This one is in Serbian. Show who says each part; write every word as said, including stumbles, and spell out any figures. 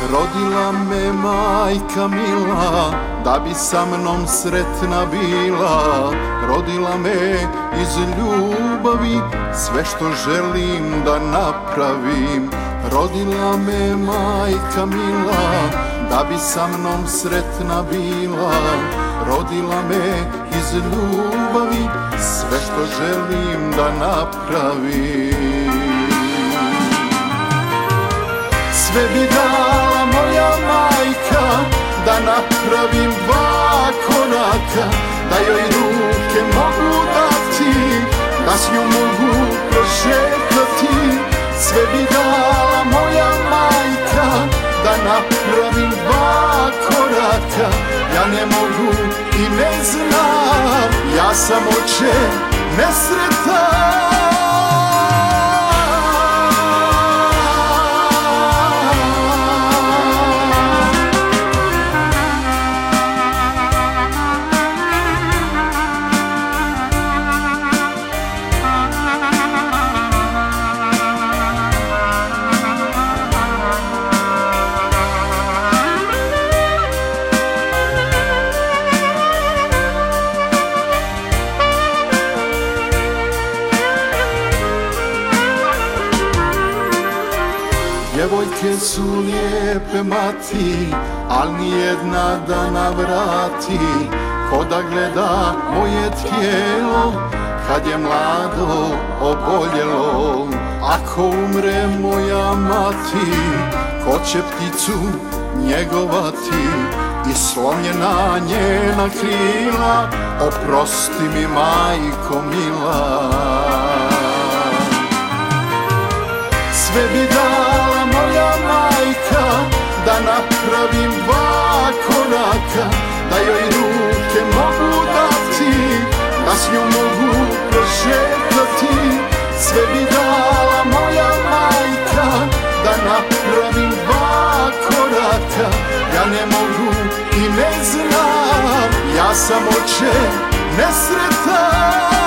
Speaker 1: Rodila me majka mila, da bi sa mnom sretna bila. Rodila me iz ljubavi, sve što želim da napravim. Rodila me majka mila, da bi sa mnom sretna bila. Rodila me iz ljubavi, sve što želim da napravim. Sve bi dala moja majka, da napravim dva koraka, da joj ruke mogu dati, da s njom mogu prošetati. Sve bi dala moja majka, da napravim dva koraka. Ja ne mogu i ne znam, ja sam oče nesretan. Djevojke su lijepe mati, al nijedna da navrati. Ko da gleda moje tijelo, kad je mlado oboljelo. Ako umre moja mati, ko će pticu njegovati? I slomljena njena krila, oprosti mi majko mila. Sve bi dala moja majka, da napravim dva koraka, da joj ruke mogu dati, da s njom mogu prošetati. Sve bi dala moja majka, da napravim dva koraka. Ja ne mogu i ne znam, ja sam oče nesretan.